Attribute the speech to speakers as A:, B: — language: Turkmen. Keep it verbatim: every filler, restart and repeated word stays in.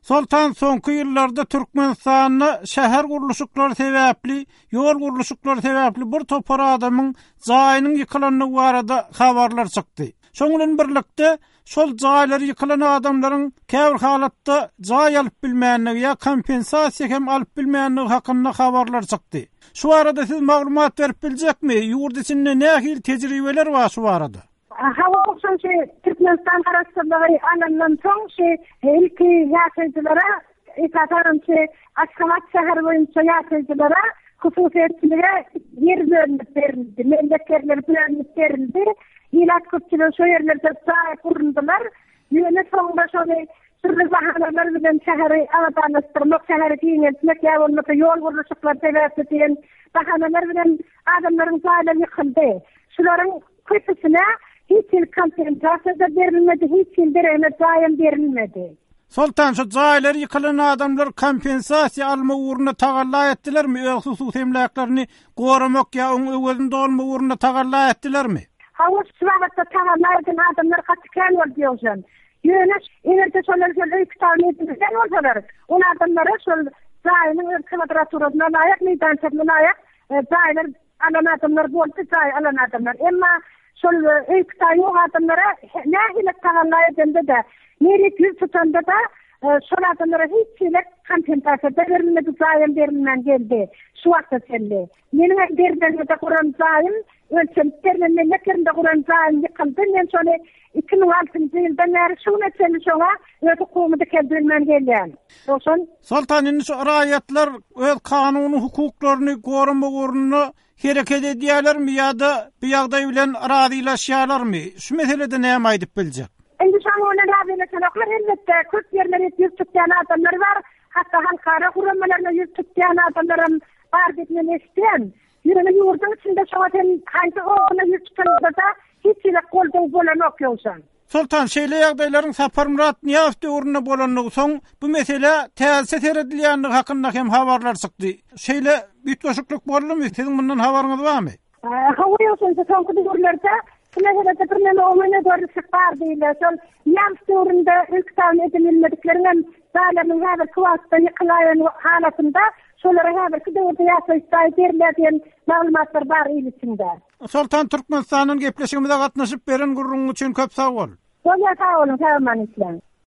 A: Sultan soňky ýyllarda Türkmenistanyny şäher gurulşyklary sebäpli, ýol gurulşyklary sebäpli bir topar adamyň jaýynyň ýykylanyny barada habarlar çykdy. Şoňlan birlikde şol jaýlary ýykylan adamlaryň käbir halatda jaý alyp bilmänligi ýa kompensasiýa hem alyp bilmänligi hakynda habarlar çykdy. Şu arada siz maglumat berip biljekmi? Ýurt içinde nähil tejribeler bar şu arada?
B: Hava olsun ki Türkmenistan karasındağı alandan son şey ilki yaşayıcılara itatarım ki Aşkabat şehir boyunca yaşayıcılara hususiyetçilere yer bölünüp verildi. Memleketleri bölünüp verildi. İlaç kutçuluğu şu yerlerde sahip kuruldular. Yine sonunda şöyle sürü bahaneler bilen şehri avadanlaştırmak, şehri giyinetmek, yavulmakta yol vuruşuklar sebep diyen bahaneler bilen adamların sahile yıkıldı. Şuların kıtısına hiç il kompensasiya da verilmedi, hiç il dereme daim verilmedi.
A: Sultan şu jaýlar ýykylan adamlar kompensasiya alma uğruna tagalla etdiler mi? Öz husus emlaklarını goramak ýa öwründe olma uğruna tagalla etdiler mi?
B: Hawus wagtda tagalla eden adamlar katykän bolýar. Ýöne inerde şolar öýk taýýan bolsalar, on adamlara şol jaýynyň kvadraturyna laýyk meýdançylygyna laýyk jaýlar alan adamlar boldy, jaý alan adamlar. Emma şol öýk taýýan adamlara nähile tagalla edende de Merit yüz tutanda da şol adamlara hiç şeyle kompensasiya verilmedi, zayin verilmen geldi. Şu vakta geldi. Menin derlerinde kuran zayin, ölçemlerinde memleklerinde kuran zayin yıkıldı. Men şöyle iki bin altıncı yıldan beri şu meseleni şoňa öz hukumaty keldirmen gelýän. Olsun.
A: Sultanın şu raýatlar öz kanuny hukuklaryny gorama uğruna hereket edýärlermi ýa-da bu ýagdaý bilen razylaşýarlarmy? Şu meselede näme aýdyp biljek?
B: Endi şaňyna razylaşan oklar elbetde köp ýerlerde ýüz tutýan adamlar bar. Hatta halkara gurulmalarına ýüz tutýan adamlarym bar diýip eşitdim. Ýürüne ýurdun içinde şoňaten haýsy ona ýüz tutanda da hiç ile goldaň bolan okýarsan.
A: Sultan şeýle ýagdaýlaryň Sapar Murat Niýazow döwründe bolanlygy soň bu mesele täze seredilýänligi hakynda hem habarlar çykdy. Şeýle bütgoşukluk boldymy? Siziň bundan habaryňyz barmy?
B: Hawa ýoksa soňky döwürlerde Mesela da bir neme omene doğru çıkar değil. Sol yam turunda ülkeden edinilmediklerinden zalimlerin haber kuvastan yıkılayan halatında şolara haber ki de orada yaşayıştay derlerden malumatlar var ilisinde.
A: Sultan Türkmenistan'ın gepleşigimizde gatnaşyp beren gurrun üçin köp sag bol.
B: Sağ olun, sağ olun.